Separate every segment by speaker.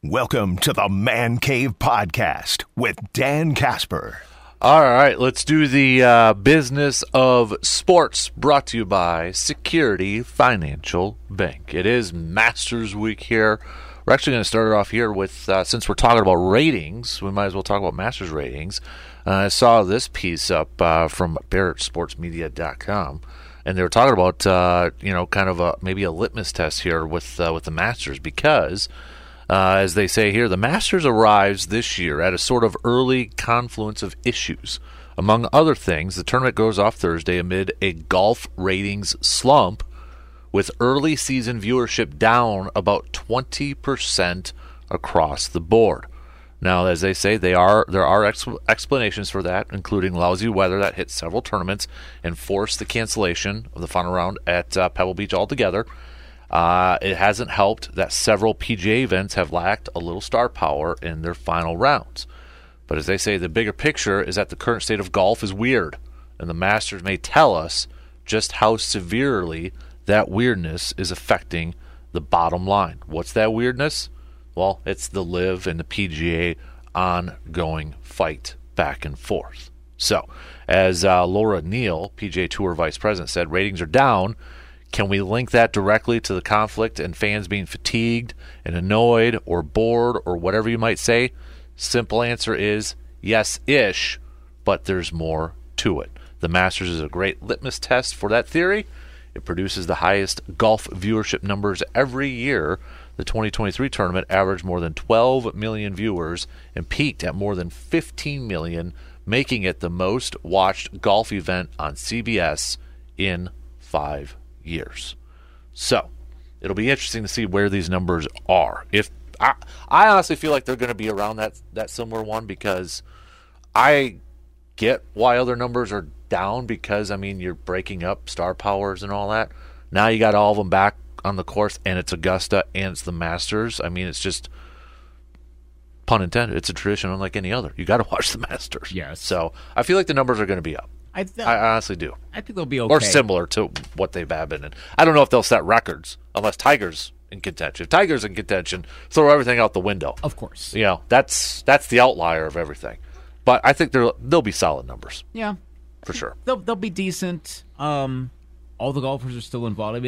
Speaker 1: Welcome to the Man Cave Podcast with Dan Casper.
Speaker 2: All right, let's do the business of sports, brought to you by Security Financial Bank. It is Masters Week here. We're actually going to start it off here with, since we're talking about ratings, we might as well talk about Masters ratings. I saw this piece up from BarrettSportsMedia.com, and they were talking about, kind of maybe a litmus test here with the Masters because, as they say here, the Masters arrives this year at a sort of early confluence of issues. Among other things, the tournament goes off Thursday amid a golf ratings slump, with early season viewership down about 20% across the board. Now, as they say, there are explanations for that, including lousy weather that hit several tournaments and forced the cancellation of the final round at Pebble Beach altogether. It hasn't helped that several PGA events have lacked a little star power in their final rounds. But as they say, the bigger picture is that the current state of golf is weird, and the Masters may tell us just how severely that weirdness is affecting the bottom line. What's that weirdness? Well, it's the LIV and the PGA ongoing fight back and forth. So, as Laura Neal, PGA Tour Vice President, said, ratings are down. Can we link that directly to the conflict and fans being fatigued and annoyed or bored or whatever you might say? Simple answer is yes-ish, but there's more to it. The Masters is a great litmus test for that theory. It produces the highest golf viewership numbers every year. The 2023 tournament averaged more than 12 million viewers and peaked at more than 15 million, making it the most watched golf event on CBS in 5 years. So it'll be interesting to see where these numbers are. If I honestly feel like they're going to be around that similar one, because I get why other numbers are down, because you're breaking up star powers and all that. Now you got all of them back on the course, and it's Augusta and it's the Masters. It's just, pun intended, it's a tradition unlike any other. You got to watch the Masters.
Speaker 3: Yes.
Speaker 2: So I feel like the numbers are going to be up. I honestly do.
Speaker 3: I think they'll be okay.
Speaker 2: Or similar to what they've been. And I don't know if they'll set records unless Tiger's in contention. If Tiger's in contention, throw everything out the window.
Speaker 3: Of course.
Speaker 2: That's the outlier of everything. But I think they'll be solid numbers.
Speaker 3: Yeah.
Speaker 2: For sure.
Speaker 3: They'll be decent. All the golfers are still involved.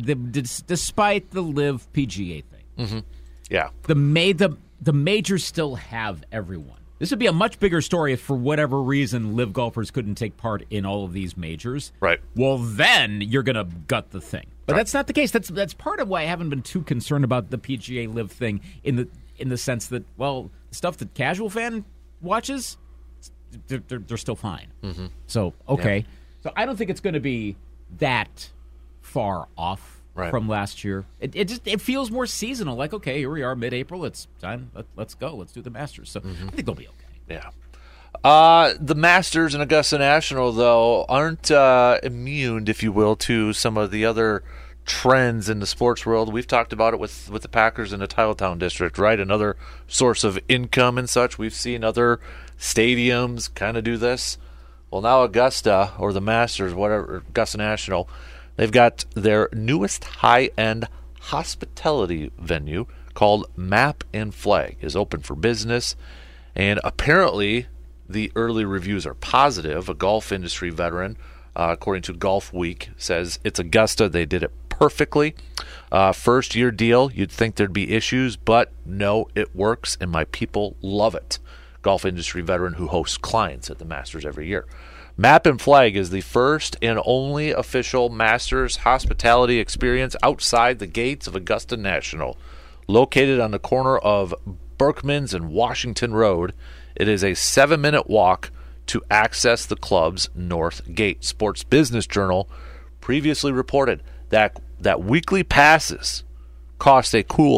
Speaker 3: Despite the LIV PGA thing.
Speaker 2: Mm-hmm. Yeah.
Speaker 3: The majors still have everyone. This would be a much bigger story if, for whatever reason, LIV golfers couldn't take part in all of these majors.
Speaker 2: Right.
Speaker 3: Well, then you're going to gut the thing. But that's not the case. That's part of why I haven't been too concerned about the PGA LIV thing in the sense that, well, stuff that casual fan watches, they're still fine.
Speaker 2: Mm-hmm.
Speaker 3: So, okay.
Speaker 2: Yeah.
Speaker 3: So I don't think it's going to be that far off from last year. It feels more seasonal. Like, okay, here we are, mid-April. It's time. Let's go. Let's do the Masters. So I think they'll be okay.
Speaker 2: Yeah. The Masters and Augusta National, though, aren't immune, if you will, to some of the other trends in the sports world. We've talked about it with the Packers in the Titletown district, right? Another source of income and such. We've seen other stadiums kind of do this. Well, now Augusta, or the Masters, whatever, Augusta National, they've got their newest high-end hospitality venue called Map and Flag is open for business, and apparently the early reviews are positive. A golf industry veteran, according to Golf Week, says it's Augusta. They did it perfectly. First-year deal, you'd think there'd be issues, but no, it works, and my people love it. Golf industry veteran who hosts clients at the Masters every year. Map and Flag is the first and only official Masters hospitality experience outside the gates of Augusta National. Located on the corner of Berkmans and Washington Road, it is a 7-minute walk to access the club's north gate. Sports Business Journal previously reported that weekly passes cost a cool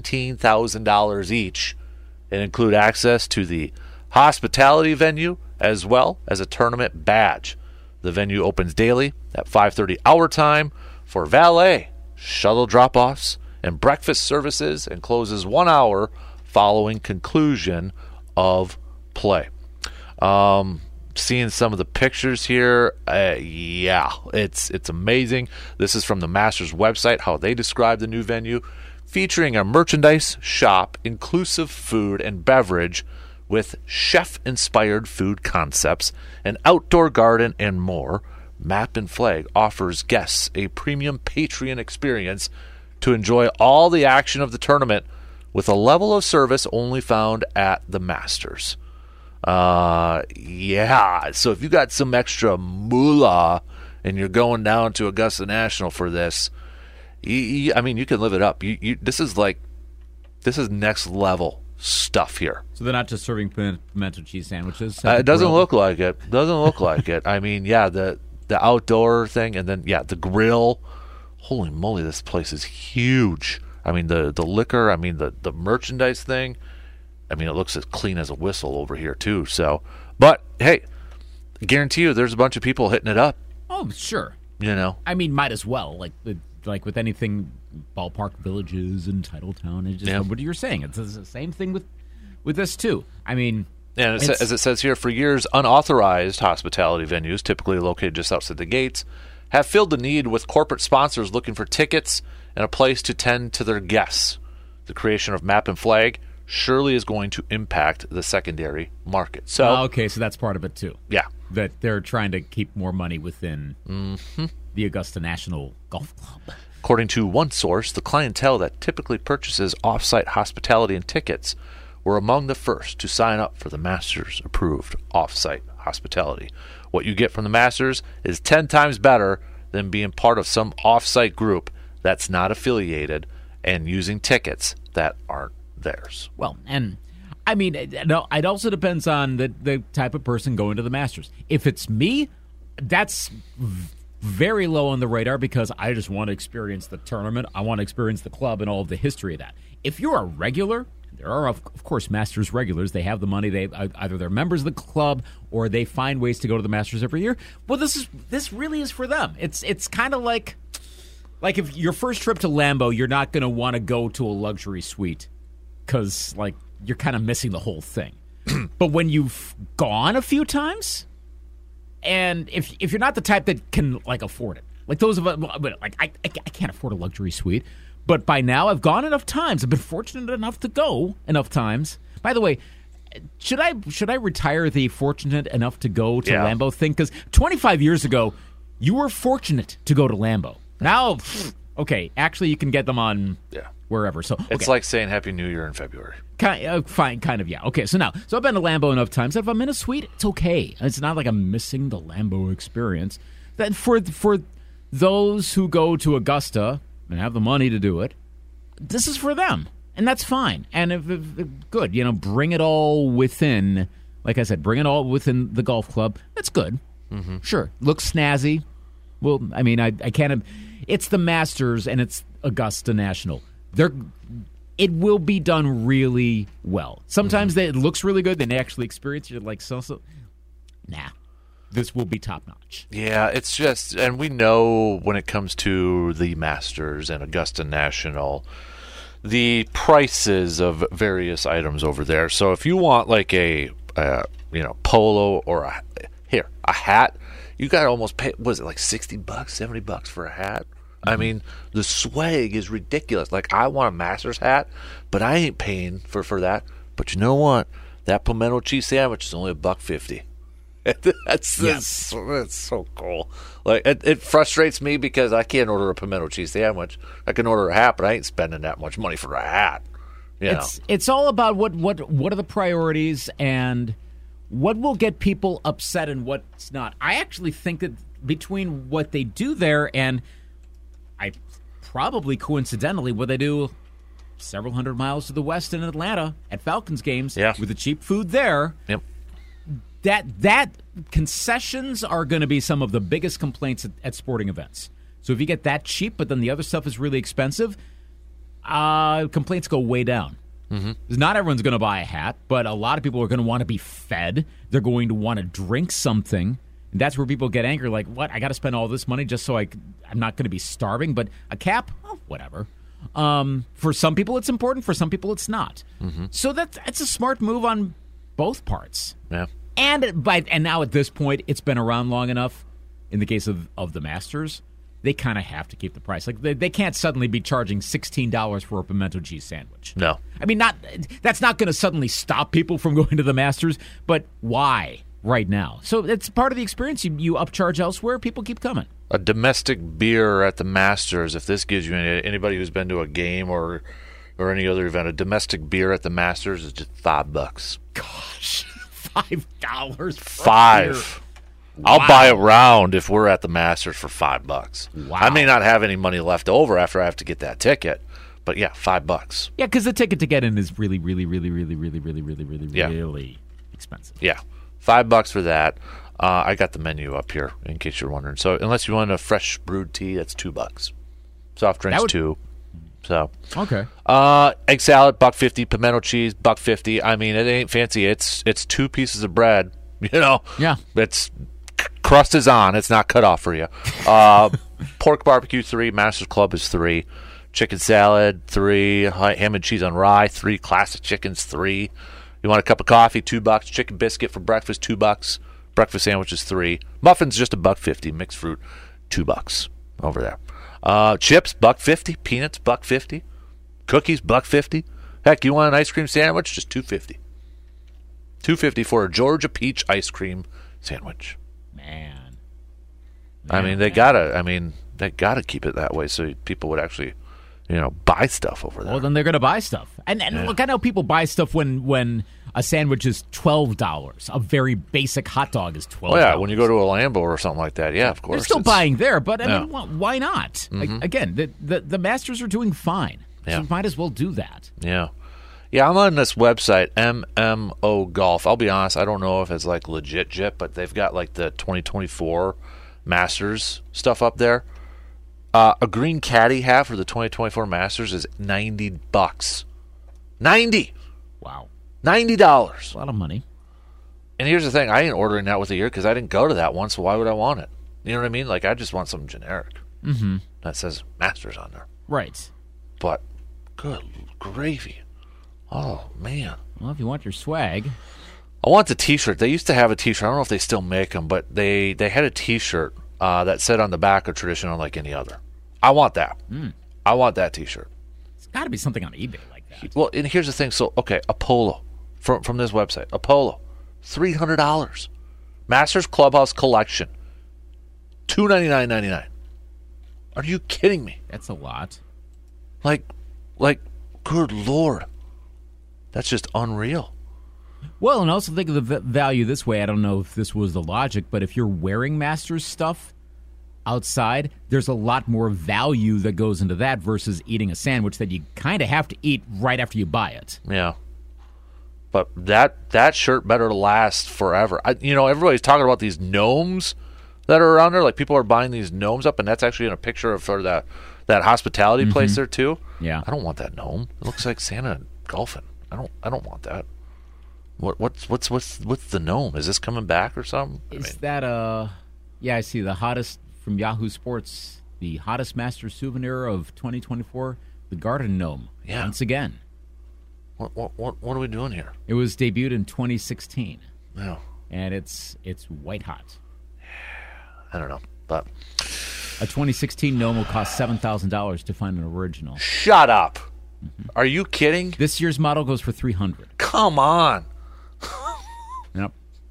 Speaker 2: $17,000 each and include access to the hospitality venue as well as a tournament badge. The venue opens daily at 5:30 our time for valet, shuttle drop-offs, and breakfast services, and closes 1 hour following conclusion of play. Seeing some of the pictures here, it's amazing. This is from the Masters website, how they describe the new venue. featuring a merchandise shop, inclusive food and beverage with chef-inspired food concepts, an outdoor garden, and more. Map and Flag offers guests a premium Patreon experience to enjoy all the action of the tournament with a level of service only found at the Masters. Yeah, so if you got some extra moolah and you're going down to Augusta National for this, I mean, you can live it up. This is next level stuff here.
Speaker 3: So they're not just serving pimento cheese sandwiches?
Speaker 2: It doesn't look like it. I mean, yeah, the outdoor thing, and then, yeah, the grill. Holy moly, this place is huge. I mean, the liquor, I mean, the merchandise thing. I mean, it looks as clean as a whistle over here, too. So, but, hey, I guarantee you there's a bunch of people hitting it up.
Speaker 3: Oh, sure.
Speaker 2: You know?
Speaker 3: I mean, might as well. Like with anything, Ballpark Villages and Titletown. It's just, what you're saying. It's the same thing with this, too. I mean...
Speaker 2: And as it says here, for years, unauthorized hospitality venues, typically located just outside the gates, have filled the need with corporate sponsors looking for tickets and a place to tend to their guests. The creation of Map and Flag surely is going to impact the secondary market. So,
Speaker 3: okay, so that's part of it too.
Speaker 2: Yeah.
Speaker 3: That they're trying to keep more money within the Augusta National Golf Club.
Speaker 2: According to one source, the clientele that typically purchases off-site hospitality and tickets were among the first to sign up for the Masters-approved off-site hospitality. What you get from the Masters is 10 times better than being part of some off-site group that's not affiliated and using tickets that aren't theirs.
Speaker 3: Well, and I mean, it also depends on the type of person going to the Masters. If it's me, that's very low on the radar because I just want to experience the tournament. I want to experience the club and all of the history of that. If you're a regular, there are, of course, Masters regulars. They have the money. They either they're members of the club or they find ways to go to the Masters every year. Well, this really is for them. It's kind of like if your first trip to Lambeau, you're not going to want to go to a luxury suite because you're kind of missing the whole thing. But when you've gone a few times, and if you're not the type that can afford it, like those of us, I can't afford a luxury suite. But by now, I've gone enough times. I've been fortunate enough to go enough times. By the way, should I retire the fortunate enough to go to Lambeau thing? Because 25 years ago, you were fortunate to go to Lambeau. Now, okay, actually, you can get them on wherever. So
Speaker 2: it's like saying Happy New Year in February.
Speaker 3: Fine, kind of, yeah. Okay, so I've been to Lambeau enough times that if I'm in a suite, it's okay. It's not like I'm missing the Lambeau experience. That for those who go to Augusta and have the money to do it, this is for them, and that's fine. And if good, bring it all within. Like I said, bring it all within the golf club. That's good. Mm-hmm. Sure, looks snazzy. Well, I mean, I can't. It's the Masters and it's Augusta National. It will be done really well. Sometimes it looks really good, then they actually experience it like so. Nah. This will be top-notch.
Speaker 2: Yeah, it's just, and we know when it comes to the Masters and Augusta National, the prices of various items over there. So if you want a polo or a hat, you got to almost pay, what is it, like $60, $70 for a hat? Mm-hmm. I mean, the swag is ridiculous. I want a Masters hat, but I ain't paying for that. But you know what? That pimento cheese sandwich is only $1.50. That's so cool. It frustrates me because I can't order a pimento cheese sandwich. I can order a hat, but I ain't spending that much money for a hat.
Speaker 3: It's all about what are the priorities and what will get people upset and what's not. I actually think that between what they do there and I probably coincidentally what they do several hundred miles to the west in Atlanta at Falcons games with the cheap food there.
Speaker 2: Yep.
Speaker 3: That concessions are going to be some of the biggest complaints at sporting events. So if you get that cheap, but then the other stuff is really expensive, complaints go way down. Mm-hmm. Not everyone's going to buy a hat, but a lot of people are going to want to be fed. They're going to want to drink something. And that's where people get angry, like, what? I got to spend all this money just so I'm not going to be starving, but a cap? Oh, whatever. For some people it's important, for some people it's not. Mm-hmm. So that's a smart move on both parts.
Speaker 2: Yeah.
Speaker 3: And now at this point, it's been around long enough, in the case of the Masters, they kind of have to keep the price. Like they can't suddenly be charging $16 for a pimento cheese sandwich.
Speaker 2: No.
Speaker 3: I mean, that's not going to suddenly stop people from going to the Masters, but why right now? So it's part of the experience. You upcharge elsewhere, people keep coming.
Speaker 2: A domestic beer at the Masters, if this gives you anybody who's been to a game or any other event, a domestic beer at the Masters is just $5.
Speaker 3: Gosh, $5.
Speaker 2: $5. I'll buy a round if we're at the Masters for $5.
Speaker 3: Wow.
Speaker 2: I may not have any money left over after I have to get that ticket, but yeah, $5.
Speaker 3: Yeah, because the ticket to get in is really, really, really, really, really, really, really, really, really expensive.
Speaker 2: Yeah, $5 for that. I got the menu up here in case you're wondering. So unless you want a fresh brewed tea, that's $2. Soft drinks $2. So
Speaker 3: okay.
Speaker 2: Egg salad $1.50, pimento cheese $1.50. I mean, it ain't fancy. It's 2 pieces of bread. You know.
Speaker 3: Yeah.
Speaker 2: It's crust is on. It's not cut off for you. Pork barbecue $3. Masters Club is $3. Chicken salad $3. Ham and cheese on rye $3. Classic chickens $3. You want a cup of coffee $2. Chicken biscuit for breakfast $2. Breakfast sandwiches $3. Muffins just $1.50. Mixed fruit $2 over there. Chips $1.50. Peanuts $1.50. Cookies $1.50. Heck, you want an ice cream sandwich? Just $2.50. $2.50 for a Georgia peach ice cream sandwich.
Speaker 3: Man.
Speaker 2: I mean, they gotta keep it that way so people would actually, buy stuff over there.
Speaker 3: Well, then they're going to buy stuff. And look, I know people buy stuff when a sandwich is $12. A very basic hot dog is $12.
Speaker 2: Oh, yeah, when you go to a Lambo or something like that, yeah, of course.
Speaker 3: They're still buying there, but I mean, why not?
Speaker 2: Mm-hmm.
Speaker 3: Again, the Masters are doing fine.
Speaker 2: Yeah.
Speaker 3: So might as well do that.
Speaker 2: Yeah. Yeah, I'm on this website, MMO Golf. I'll be honest, I don't know if it's like legit, but they've got like the 2024 Masters stuff up there. A green caddy hat for the 2024 Masters is $90. $90.
Speaker 3: Wow.
Speaker 2: $90.
Speaker 3: A lot of money.
Speaker 2: And here's the thing, I ain't ordering that with a year because I didn't go to that one, so why would I want it? You know what I mean? Like, I just want something generic.
Speaker 3: Mm-hmm.
Speaker 2: That says Masters on there.
Speaker 3: Right.
Speaker 2: But, good gravy. Oh, man.
Speaker 3: Well, if you want your swag.
Speaker 2: I want the T-shirt. They used to have a T-shirt. I don't know if they still make them, but they had a T-shirt that said on the back of Tradition unlike any other. I want that. I want that T-shirt.
Speaker 3: It's got to be something on eBay like that.
Speaker 2: Well, and here's the thing. So, okay, a polo from this website. A polo, $300. Masters Clubhouse Collection, $299.99. Are you kidding me?
Speaker 3: That's a lot.
Speaker 2: Like, good Lord. That's just unreal.
Speaker 3: Well, and also think of the value this way. I don't know if this was the logic, but if you're wearing Masters stuff outside, there's a lot more value that goes into that versus eating a sandwich that you kind of have to eat right after you buy it.
Speaker 2: Yeah. But that shirt better last forever. Everybody's talking about these gnomes that are around there. Like, people are buying these gnomes up, and that's actually in a picture of sort of that hospitality place there, too.
Speaker 3: Yeah.
Speaker 2: I don't want that gnome. It looks like Santa golfing. I don't want that. What's the gnome? Is this coming back or something?
Speaker 3: Yeah, I see the hottest from Yahoo Sports, the hottest Masters souvenir of 2024, the Garden Gnome.
Speaker 2: Yeah.
Speaker 3: Once again.
Speaker 2: What are we doing here?
Speaker 3: It was debuted in 2016.
Speaker 2: No.
Speaker 3: And it's white hot.
Speaker 2: I don't know, but
Speaker 3: a 2016 gnome will cost $7,000 to find an original.
Speaker 2: Shut up. Mm-hmm. Are you kidding?
Speaker 3: This year's model goes for $300.
Speaker 2: Come on.
Speaker 3: Yep.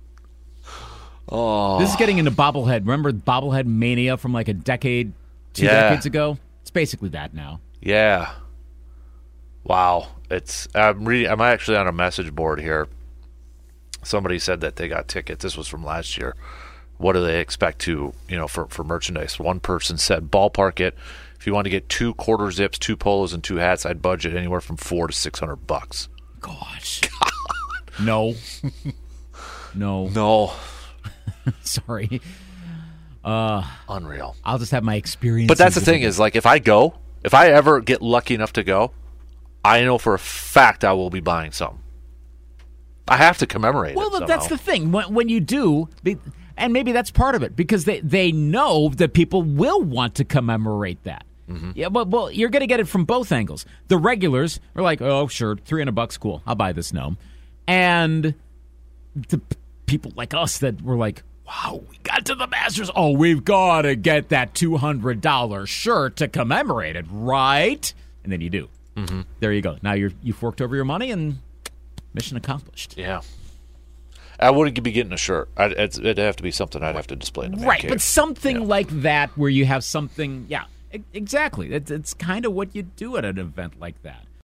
Speaker 2: Oh.
Speaker 3: This is getting into bobblehead. Remember bobblehead mania from like a decade, two decades ago? It's basically that now.
Speaker 2: Yeah. Wow. I'm actually on a message board here. Somebody said that they got tickets. This was from last year. What do they expect to, for merchandise? One person said, ballpark it. If you want to get 2 quarter zips, 2 polos, and 2 hats, I'd budget anywhere from $400 to $600.
Speaker 3: Gosh. No. Sorry.
Speaker 2: Unreal.
Speaker 3: I'll just have my experience.
Speaker 2: But that's the thing is, like, if I ever get lucky enough to go, I know for a fact I will be buying something. I have to commemorate it somehow.
Speaker 3: That's the thing. When you do, and maybe that's part of it, because they know that people will want to commemorate that. Mm-hmm. Yeah, well, you're going to get it from both angles. The regulars are like, oh, sure, $300, cool, I'll buy this gnome. And the people like us that were like, wow, we got to the Masters. Oh, we've got to get that $200 shirt to commemorate it, right? And then you do. Mm-hmm. There you go. Now you forked over your money and mission accomplished.
Speaker 2: Yeah. I wouldn't be getting a shirt. It'd have to be something I'd have to display in the man
Speaker 3: right,
Speaker 2: cave.
Speaker 3: but something like that where you have something, exactly. It's kind of what you do at an event like that.